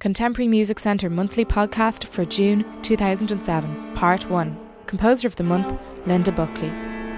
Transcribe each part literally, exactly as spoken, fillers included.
Contemporary Music Centre monthly podcast for June two thousand seven, Part one. Composer of the Month, Linda Buckley.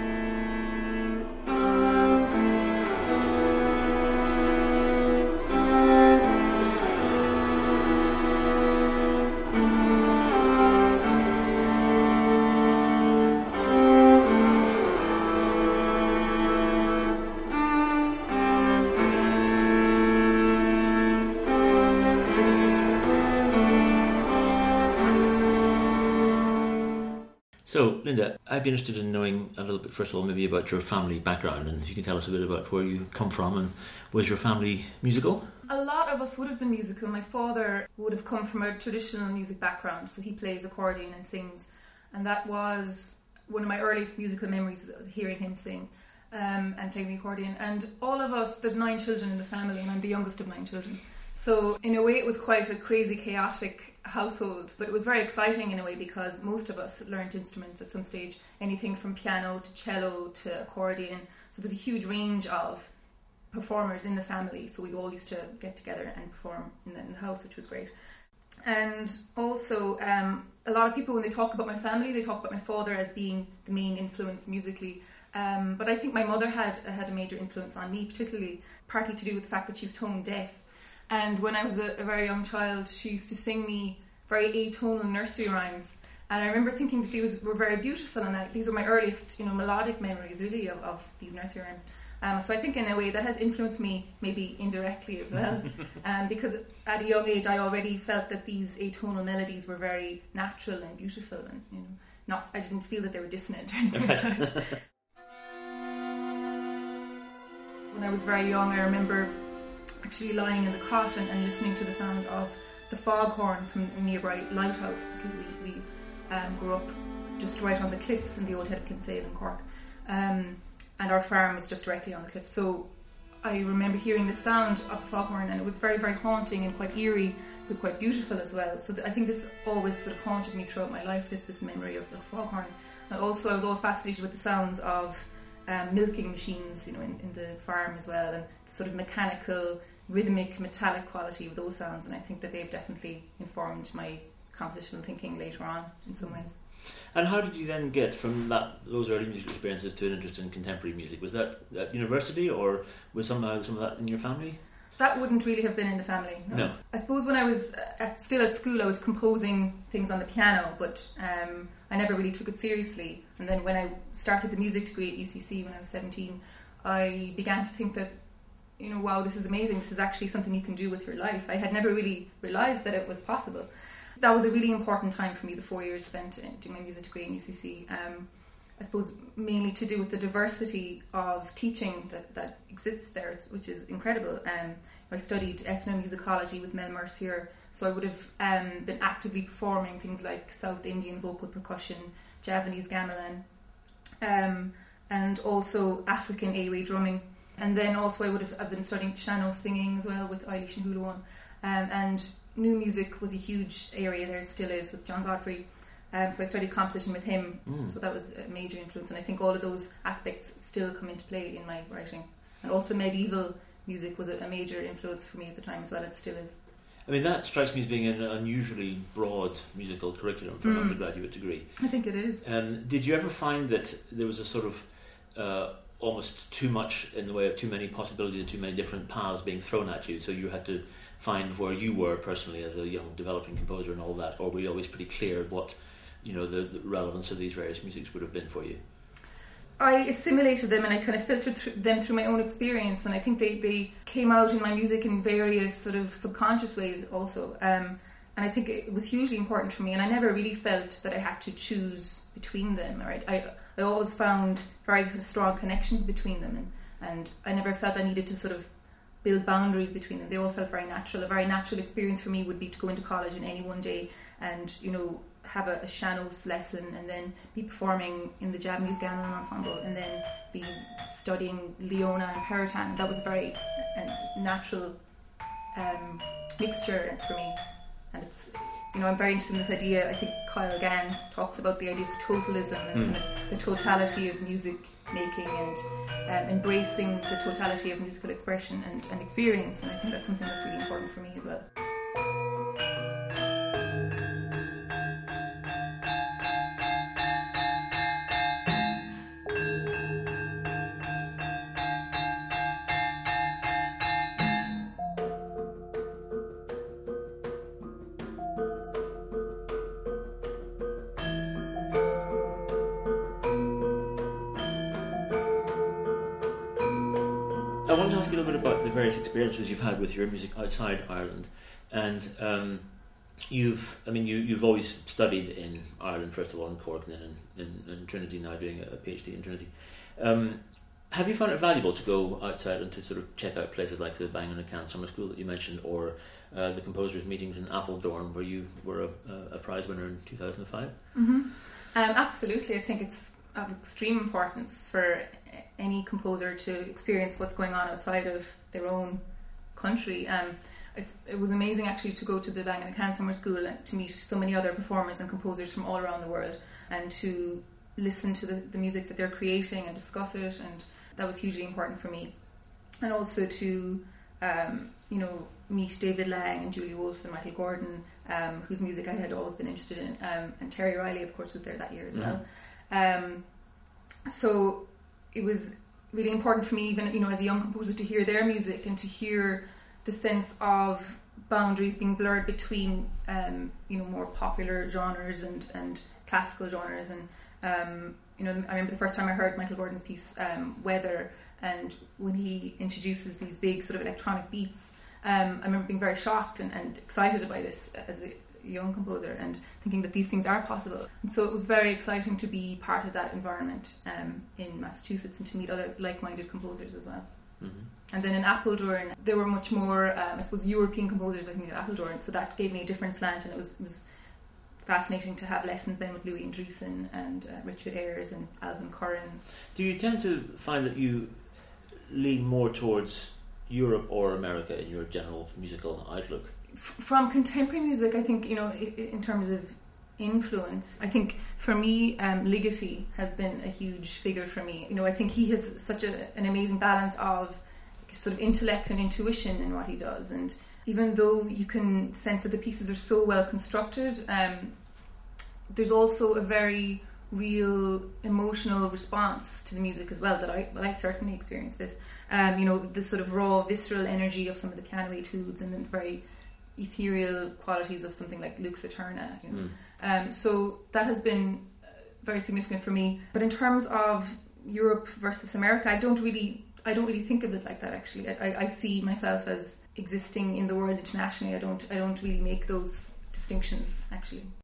So, Linda, I'd be interested in knowing a little bit, first of all, maybe about your family background, and if you can tell us a bit about where you come from, and was your family musical? A lot of us would have been musical. My father would have come from a traditional music background, so he plays accordion and sings, and that was one of my earliest musical memories, of hearing him sing um, and playing the accordion. And all of us, there's nine children in the family, and I'm the youngest of nine children. So in a way it was quite a crazy, chaotic household, but it was very exciting in a way because most of us learned instruments at some stage, anything from piano to cello to accordion. So there's a huge range of performers in the family, so we all used to get together and perform in the, in the house, which was great. And also um, a lot of people, when they talk about my family, they talk about my father as being the main influence musically, um, but I think my mother had had a major influence on me, particularly partly to do with the fact that she's tone deaf. And when I was a, a very young child, she used to sing me very atonal nursery rhymes. And I remember thinking that these were very beautiful, and I, these were my earliest, you know, melodic memories, really, of, of these nursery rhymes. Um, so I think in a way that has influenced me, maybe indirectly as well, um, because at a young age I already felt that these atonal melodies were very natural and beautiful, and you know, not I didn't feel that they were dissonant or anything like that. When I was very young, I remember actually lying in the cot and, and listening to the sound of the foghorn from a nearby lighthouse, because we, we um, grew up just right on the cliffs in the old Head of Kinsale in Cork, um, and our farm was just directly on the cliff. So I remember hearing the sound of the foghorn, and it was very, very haunting and quite eerie, but quite beautiful as well. So th- I think this always sort of haunted me throughout my life, this this memory of the foghorn. And also I was always fascinated with the sounds of um, milking machines, you know, in, in the farm as well, and the sort of mechanical, rhythmic, metallic quality of those sounds, and I think that they've definitely informed my compositional thinking later on in some ways. And how did you then get from that those early musical experiences to an interest in contemporary music? Was that at university, or was somehow some of that in your family? That wouldn't really have been in the family. No. no. I suppose when I was at, still at school, I was composing things on the piano, but um, I never really took it seriously. And then when I started the music degree at U C C when I was seventeen, I began to think that, you know, wow, this is amazing. This is actually something you can do with your life. I had never really realised that it was possible. That was a really important time for me, the four years spent in doing my music degree in U C C. Um, I suppose mainly to do with the diversity of teaching that, that exists there, which is incredible. Um, I studied ethnomusicology with Mel Mercier, so I would have um, been actively performing things like South Indian vocal percussion, Javanese gamelan, um, and also African Awe drumming. And then also I would have I've been studying piano singing as well with Eilish and Huluan. Um, and new music was a huge area there, it still is, with John Godfrey. Um, so I studied composition with him, mm. so that was a major influence. And I think all of those aspects still come into play in my writing. And also medieval music was a, a major influence for me at the time as well, it still is. I mean, that strikes me as being an unusually broad musical curriculum for mm. an undergraduate degree. I think it is. Um, did you ever find that there was a sort of uh, almost too much in the way of too many possibilities and too many different paths being thrown at you, so you had to find where you were personally as a young developing composer and all that, or were you always pretty clear what, you know, the, the relevance of these various musics would have been for you? I assimilated them and I kind of filtered through them through my own experience, and I think they, they came out in my music in various sort of subconscious ways also. Um, and I think it was hugely important for me, and I never really felt that I had to choose between them. Right? I I always found very strong connections between them, and, and I never felt I needed to sort of build boundaries between them. They all felt very natural. A very natural experience for me would be to go into college in any one day and, you know, have a, a Shanos lesson and then be performing in the Javanese gamelan ensemble and then be studying Leona and Peritan. That was a very a natural um, mixture for me, and it's, you know, I'm very interested in this idea. I think Kyle Gann talks about the idea of totalism and mm. kind of the totality of music making and um, embracing the totality of musical expression and, and experience, and I think that's something that's really important for me as well. various experiences you've had with your music outside Ireland, and um, you've, I mean, you, you've always studied in Ireland, first of all in Cork, and then in, in, in Trinity, now doing a PhD in Trinity. Um, have you found it valuable to go outside and to sort of check out places like the Bang on Account Summer School that you mentioned, or uh, the composers' meetings in Appledorn, where you were a, a prize winner in two thousand five? Mm-hmm. Um, absolutely. I think it's of extreme importance for any composer to experience what's going on outside of their own country. Um, it's, it was amazing actually to go to the Bang on Account Summer School and to meet so many other performers and composers from all around the world, and to listen to the, the music that they're creating and discuss it, and that was hugely important for me. And also to um, you know, meet David Lang and Julie Wolfe and Michael Gordon, um, whose music I had always been interested in, um, and Terry Riley of course was there that year as mm-hmm. well. Um, so it was really important for me, even, you know, as a young composer, to hear their music and to hear the sense of boundaries being blurred between um, you know, more popular genres and, and classical genres. And um, you know, I remember the first time I heard Michael Gordon's piece um, Weather, and when he introduces these big sort of electronic beats, um, I remember being very shocked and, and excited by this as a young composer, and thinking that these things are possible. And so it was very exciting to be part of that environment um, in Massachusetts, and to meet other like-minded composers as well. Mm-hmm. And then in Appledorn, there were much more, um, I suppose, European composers, I think, at Appledorn, so that gave me a different slant, and it was, it was fascinating to have lessons then with Louis Andriessen and uh, Richard Ayres and Alvin Curran. Do you tend to find that you lean more towards Europe or America in your general musical outlook? From contemporary music, I think, you know, in terms of influence, I think for me, um, Ligeti has been a huge figure for me. You know, I think he has such a, an amazing balance of sort of intellect and intuition in what he does. And even though you can sense that the pieces are so well constructed, um, there's also a very real emotional response to the music as well that I, well, I certainly experienced this. Um, you know, the sort of raw, visceral energy of some of the piano etudes, and then the very ethereal qualities of something like Lux Eterna. You know? mm. um, so that has been very significant for me. But in terms of Europe versus America, I don't really, I don't really think of it like that. Actually, I, I see myself as existing in the world internationally. I don't, I don't really make those distinctions actually.